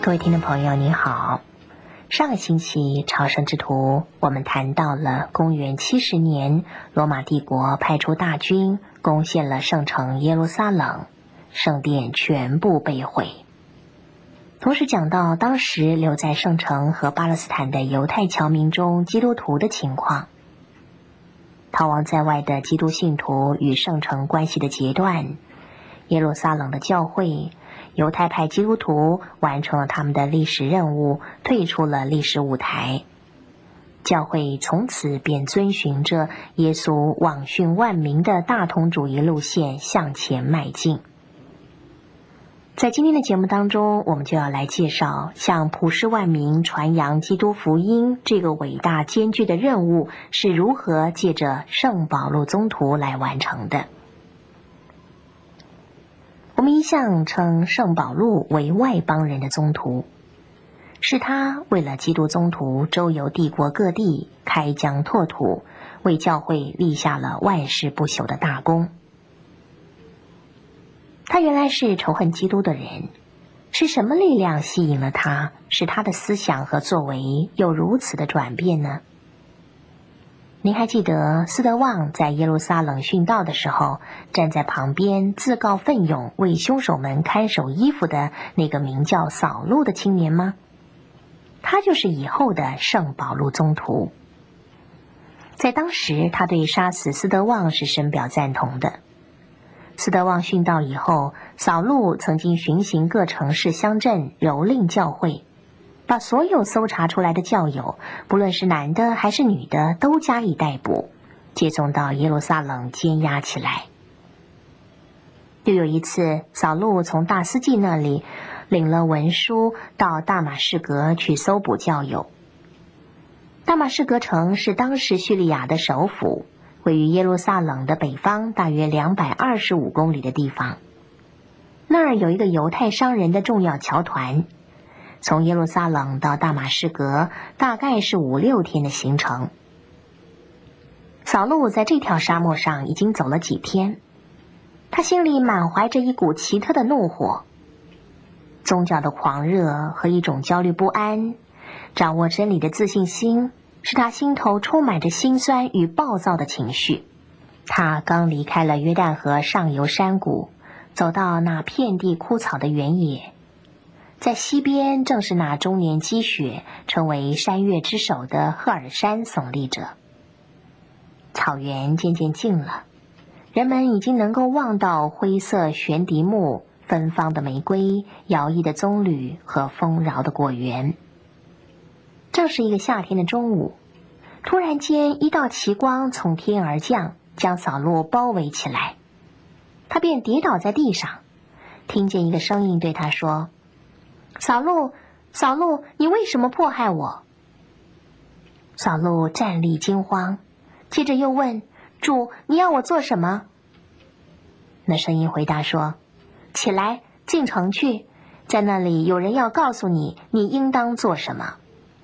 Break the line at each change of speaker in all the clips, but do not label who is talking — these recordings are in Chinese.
各位听众朋友，你好。上个星期朝圣之途，我们谈到了公元70年，罗马帝国派出大军攻陷了圣城耶路撒冷，圣殿全部被毁。同时讲到当时留在圣城和巴勒斯坦的犹太侨民中基督徒的情况，逃亡在外的基督信徒与圣城关系的截断，耶路撒冷的教会犹太派基督徒完成了他们的历史任务，退出了历史舞台。教会从此便遵循着耶稣网训万民的大同主义路线向前迈进。在今天的节目当中，我们就要来介绍向普世万民传扬基督福音这个伟大艰巨的任务是如何借着圣保禄宗徒来完成的。我们一向称圣保禄为外邦人的宗徒，是他为了基督宗徒周游帝国各地，开疆拓土，为教会立下了万世不朽的大功。他原来是仇恨基督的人，是什么力量吸引了他，使他的思想和作为有如此的转变呢？您还记得斯德旺在耶路撒冷殉道的时候，站在旁边自告奋勇为凶手们看守衣服的那个名叫扫路的青年吗？他就是以后的圣保禄宗徒。在当时，他对杀死斯德旺是深表赞同的。斯德旺殉道以后，扫路曾经巡行各城市乡镇，蹂躏教会，把所有搜查出来的教友，不论是男的还是女的，都加以逮捕，接送到耶路撒冷监押起来。又有一次，扫路从大司祭那里领了文书，到大马士革去搜捕教友。大马士革城是当时叙利亚的首府，位于耶路撒冷的北方大约225公里的地方。那儿有一个犹太商人的重要侨团，从耶路撒冷到大马士革大概是5-6天的行程。扫路在这条沙漠上已经走了几天，他心里满怀着一股奇特的怒火，宗教的狂热和一种焦虑不安，掌握真理的自信心，使他心头充满着心酸与暴躁的情绪。他刚离开了约旦河上游山谷，走到那遍地枯草的原野，在西边正是那终年积雪，成为山岳之首的赫尔山耸立着。草原渐渐静了，人们已经能够望到灰色悬笛木、芬芳的玫瑰、摇曳的棕榈和丰饶的果园。正是一个夏天的中午，突然间一道奇光从天而降，将扫路包围起来。他便跌倒在地上，听见一个声音对他说：扫路，扫路，你为什么迫害我？扫路战栗惊慌，接着又问：主，你要我做什么？那声音回答说：起来，进城去，在那里有人要告诉你，你应当做什么。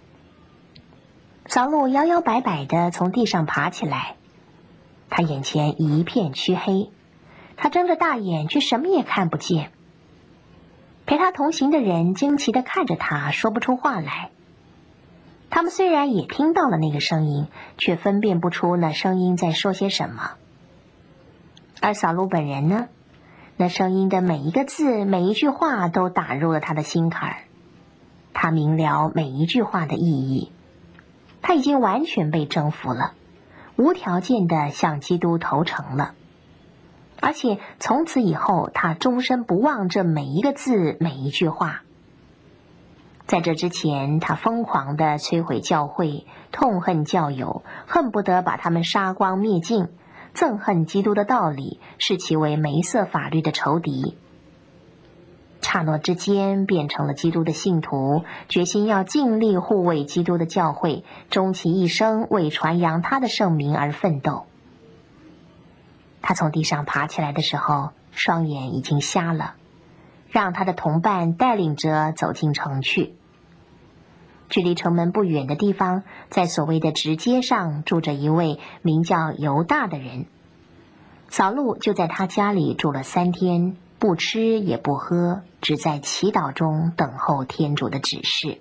扫路摇摇摆摆地从地上爬起来，他眼前一片黢黑，他睁着大眼却什么也看不见。陪他同行的人惊奇地看着他，说不出话来。他们虽然也听到了那个声音，却分辨不出那声音在说些什么。而扫路本人呢，那声音的每一个字，每一句话都打入了他的心坎儿。他明了每一句话的意义，他已经完全被征服了，无条件地向基督投诚了。而且从此以后，他终身不忘这每一个字，每一句话。在这之前，他疯狂地摧毁教会，痛恨教友，恨不得把他们杀光灭尽，憎恨基督的道理，视其为梅瑟法律的仇敌。刹那之间变成了基督的信徒，决心要尽力护卫基督的教会，终其一生为传扬他的圣名而奋斗。他从地上爬起来的时候，双眼已经瞎了，让他的同伴带领着走进城去。距离城门不远的地方，在所谓的直街上住着一位名叫犹大的人。扫路就在他家里住了3天， 不吃也不喝，只在祈祷中等候天主的指示。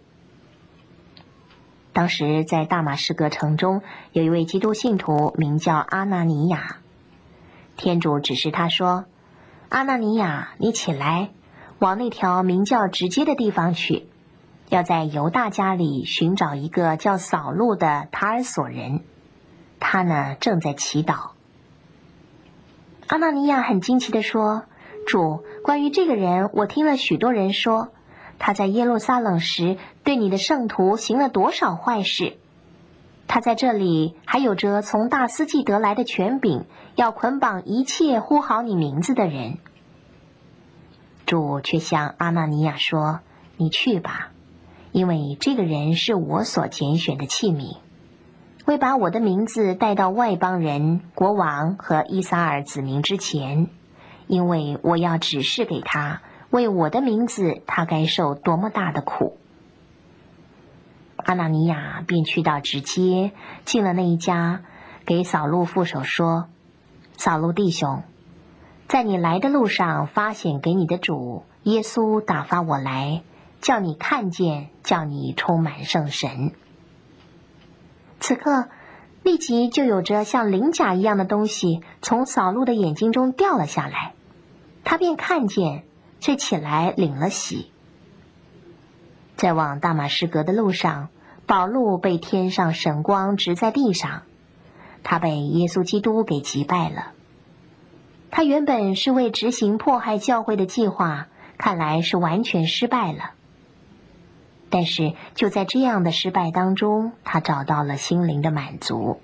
当时在大马士革城中有一位基督信徒名叫阿纳尼亚，天主指示他说：阿纳尼亚，你起来，往那条名叫直街的地方去，要在犹大家里寻找一个叫扫路的塔尔索人，他呢正在祈祷。阿纳尼亚很惊奇地说：主，关于这个人，我听了许多人说，他在耶路撒冷时对你的圣徒行了多少坏事。他在这里还有着从大司祭得来的权柄，要捆绑一切呼好你名字的人。主却向阿纳尼亚说：你去吧，因为这个人是我所拣选的器皿，为把我的名字带到外邦人、国王和伊撒尔子民之前，因为我要指示给他，为我的名字他该受多么大的苦。阿纳尼亚便去到直街，进了那一家，给扫路副手说：扫路弟兄，在你来的路上发显给你的主耶稣打发我来，叫你看见，叫你充满圣神。此刻立即就有着像鳞甲一样的东西从扫路的眼睛中掉了下来，他便看见，却起来领了洗。在往大马士革的路上，保禄被天上神光直在地上，他被耶稣基督给击败了。他原本是为执行迫害教会的计划，看来是完全失败了。但是就在这样的失败当中，他找到了心灵的满足。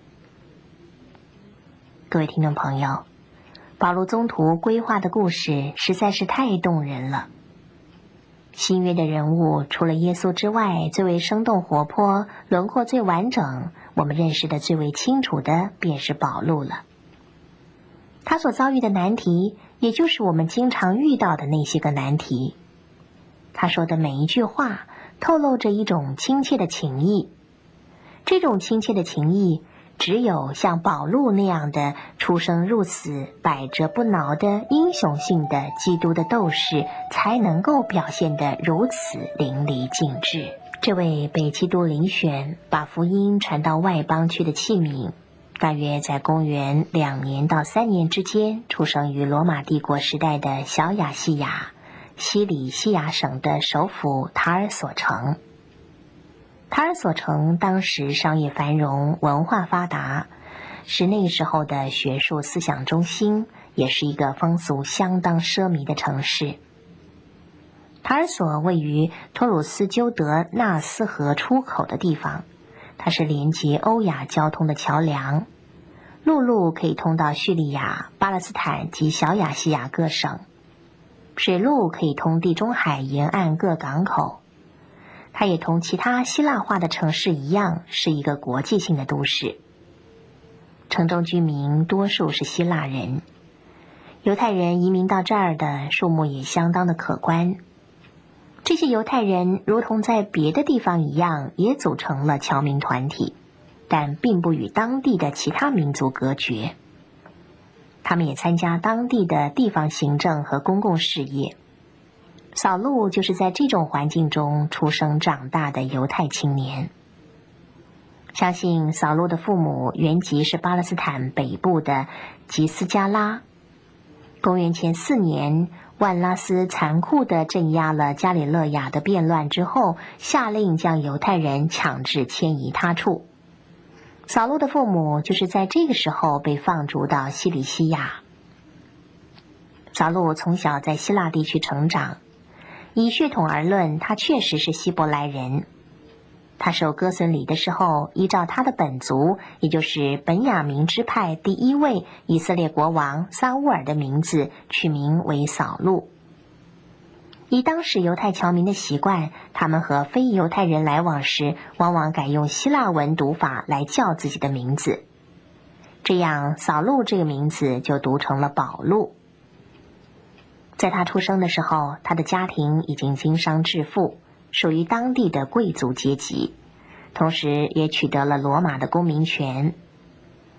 各位听众朋友，保禄宗徒规划的故事实在是太动人了。新约的人物除了耶稣之外，最为生动活泼，轮廓最完整，我们认识的最为清楚的便是保禄了。他所遭遇的难题，也就是我们经常遇到的那些个难题。他说的每一句话透露着一种亲切的情谊，这种亲切的情谊只有像保禄那样的出生入死、百折不挠的英雄性的基督的斗士才能够表现得如此淋漓尽致。这位被基督遴选把福音传到外邦去的器皿，大约在公元2年到3年之间出生于罗马帝国时代的小亚细亚西里西亚省的首府塔尔索城。塔尔索城当时商业繁荣，文化发达，是那时候的学术思想中心，也是一个风俗相当奢靡的城市。塔尔索位于托鲁斯鸠德纳斯河出口的地方，它是连接欧亚交通的桥梁，陆路可以通到叙利亚、巴勒斯坦及小亚细亚各省，水路可以通地中海沿岸各港口。它也同其他希腊化的城市一样，是一个国际性的都市。城中居民多数是希腊人，犹太人移民到这儿的数目也相当的可观。这些犹太人如同在别的地方一样，也组成了侨民团体，但并不与当地的其他民族隔绝。他们也参加当地的地方行政和公共事业。扫路就是在这种环境中出生长大的犹太青年。相信扫路的父母原籍是巴勒斯坦北部的吉斯加拉。公元前4年，万拉斯残酷地镇压了加里勒亚的变乱之后，下令将犹太人强制迁移他处。扫路的父母就是在这个时候被放逐到西里西亚。扫路从小在希腊地区成长，以血统而论，他确实是希伯来人。他受哥孙礼的时候，依照他的本族，也就是本雅明支派第一位以色列国王撒乌尔的名字，取名为扫路。以当时犹太侨民的习惯，他们和非犹太人来往时，往往改用希腊文读法来叫自己的名字，这样扫路这个名字就读成了保禄。在他出生的时候，他的家庭已经经商致富，属于当地的贵族阶级，同时也取得了罗马的公民权。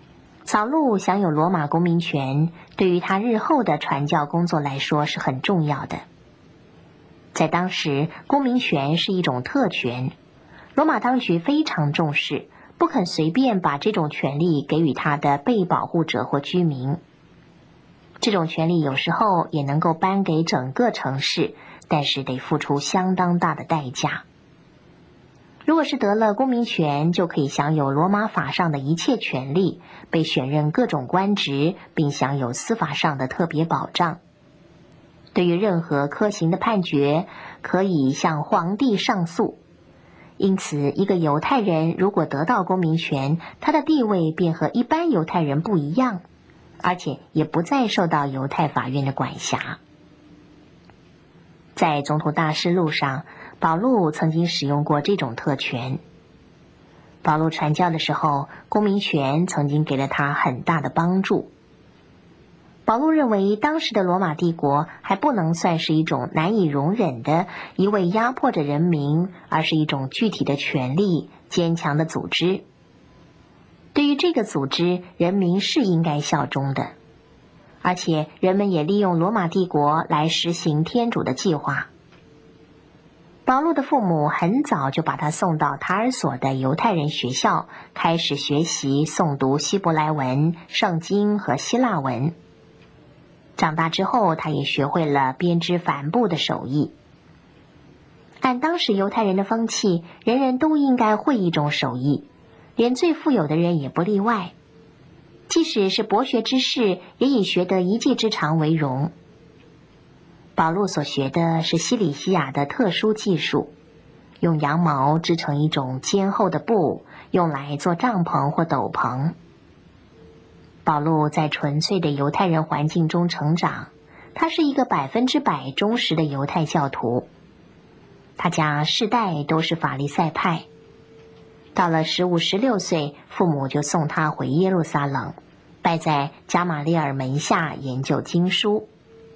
扫路享有罗马公民权，对于他日后的传教工作来说是很重要的。在当时，公民权是一种特权，罗马当局非常重视，不肯随便把这种权利给予他的被保护者或居民。这种权利有时候也能够颁给整个城市，但是得付出相当大的代价。如果是得了公民权，就可以享有罗马法上的一切权利，被选任各种官职，并享有司法上的特别保障。对于任何科刑的判决，可以向皇帝上诉。因此，一个犹太人如果得到公民权，他的地位便和一般犹太人不一样，而且也不再受到犹太法院的管辖。在总统大事录上，保禄曾经使用过这种特权。保禄传教的时候，公民权曾经给了他很大的帮助。保禄认为，当时的罗马帝国还不能算是一种难以容忍的一味压迫着人民，而是一种具体的权力、坚强的组织。对于这个组织，人民是应该效忠的，而且人们也利用罗马帝国来实行天主的计划。保禄的父母很早就把他送到塔尔索的犹太人学校，开始学习诵读希伯来文、圣经和希腊文。长大之后，他也学会了编织帆布的手艺。按当时犹太人的风气，人人都应该会一种手艺，连最富有的人也不例外。即使是博学之士，也以学得一技之长为荣。保禄所学的是西里西亚的特殊技术，用羊毛织成一种坚厚的布，用来做帐篷或斗篷。保禄在纯粹的犹太人环境中成长，他是一个100%忠实的犹太教徒。他家世代都是法利赛派。到了15、16岁，父母就送他回耶路撒冷，拜在加马列尔门下研究经书。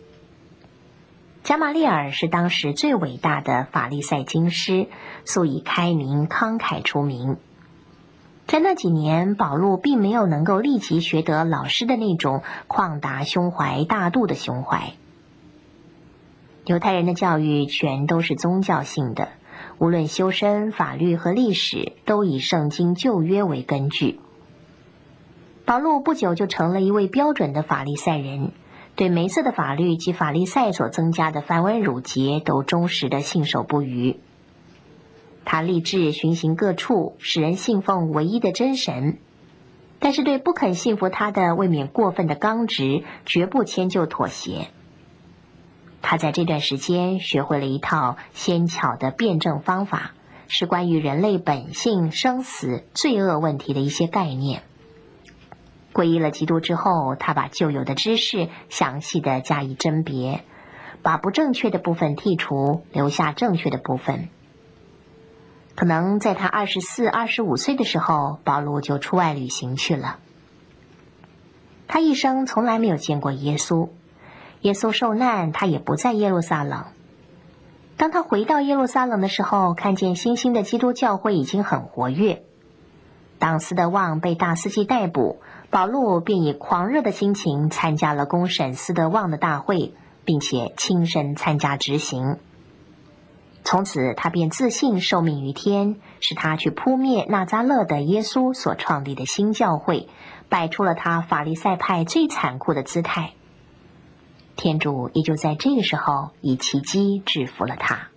加马列尔是当时最伟大的法利赛经师，素以开明慷慨出名。在那几年，保禄并没有能够立即学得老师的那种旷达胸怀、大度的胸怀。犹太人的教育全都是宗教性的，无论修身、法律和历史，都以圣经旧约为根据。保禄不久就成了一位标准的法利赛人，对梅瑟的法律及法利赛所增加的繁文缛节都忠实的信守不渝。他立志巡行各处，使人信奉唯一的真神，但是对不肯信服他的未免过分的刚直，绝不迁就妥协。他在这段时间学会了一套纤巧的辩证方法，是关于人类本性、生死、罪恶问题的一些概念。皈依了基督之后，他把旧有的知识详细的加以甄别，把不正确的部分剔除，留下正确的部分。可能在他24、25岁的时候，保禄就出外旅行去了。他一生从来没有见过耶稣，耶稣受难，他也不在耶路撒冷。当他回到耶路撒冷的时候，看见新兴的基督教会已经很活跃。当斯德旺被大司祭逮捕，保禄便以狂热的心情参加了公审斯德旺的大会，并且亲身参加执行。从此他便自信受命于天，是他去扑灭纳匝勒的耶稣所创立的新教会，摆出了他法利赛派最残酷的姿态。天主也就在这个时候以奇迹制服了他。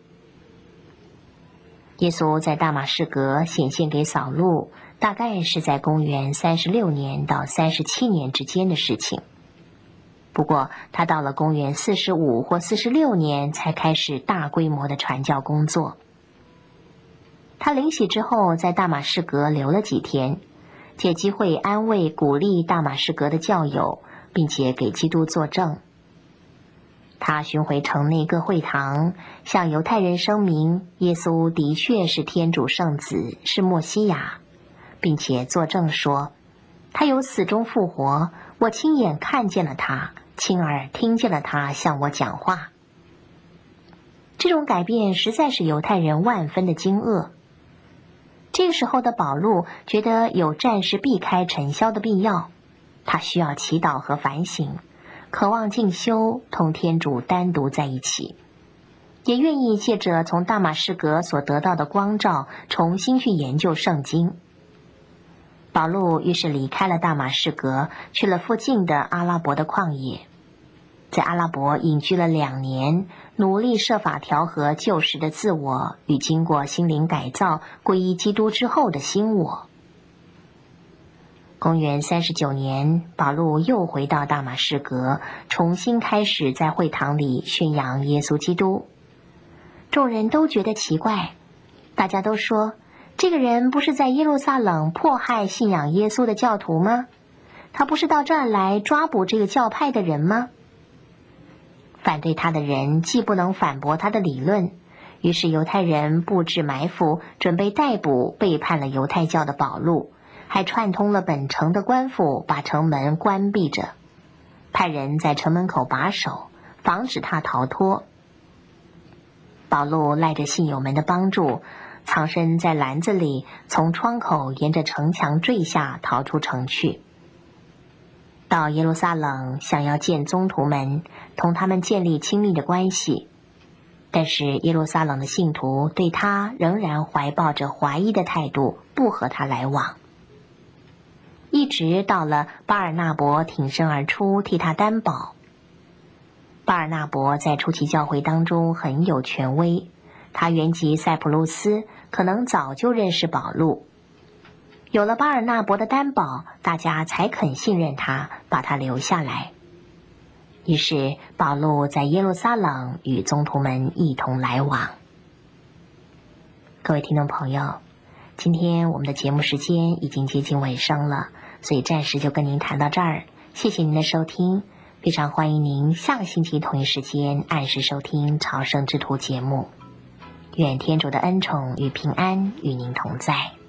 耶稣在大马士革显现给扫路，大概是在公元36年到37年之间的事情。不过他到了公元45或46年才开始大规模的传教工作。他领洗之后在大马士革留了几天，借机会安慰鼓励大马士革的教友，并且给基督作证。他巡回城内各会堂，向犹太人声明耶稣的确是天主圣子，是默西亚，并且作证说他由死中复活，我亲眼看见了他，亲耳听见了他向我讲话。这种改变实在是犹太人万分的惊愕。这个时候的保禄觉得有暂时避开尘嚣的必要， 他需要祈祷和反省，渴望进修，同天主单独在一起，也愿意借着从大马士革所得到的光照，重新去研究圣经。保禄于是离开了大马士革，去了附近的阿拉伯的旷野，在阿拉伯隐居了2年，努力设法调和旧时的自我与经过心灵改造皈依基督之后的新我。公元39年，保禄又回到大马士革，重新开始在会堂里宣扬耶稣基督。众人都觉得奇怪，大家都说，这个人不是在耶路撒冷迫害信仰耶稣的教徒吗？他不是到这儿来抓捕这个教派的人吗？反对他的人既不能反驳他的理论，于是犹太人布置埋伏，准备逮捕背叛了犹太教的保禄，还串通了本城的官府，把城门关闭着，派人在城门口把守，防止他逃脱。保禄赖着信友们的帮助，藏身在篮子里，从窗口沿着城墙坠下，逃出城去。到耶路撒冷，想要见宗徒们，同他们建立亲密的关系，但是耶路撒冷的信徒对他仍然怀抱着怀疑的态度，不和他来往。一直到了巴尔纳伯挺身而出替他担保。巴尔纳伯在初期教会当中很有权威，他原籍塞浦路斯，可能早就认识保禄。有了巴尔纳伯的担保，大家才肯信任他，把他留下来。于是保禄在耶路撒冷与宗徒们一同来往。各位听众朋友，今天我们的节目时间已经接近尾声了，所以暂时就跟您谈到这儿。谢谢您的收听，非常欢迎您下个星期同一时间按时收听朝圣之途节目。愿天主的恩宠与平安与您同在。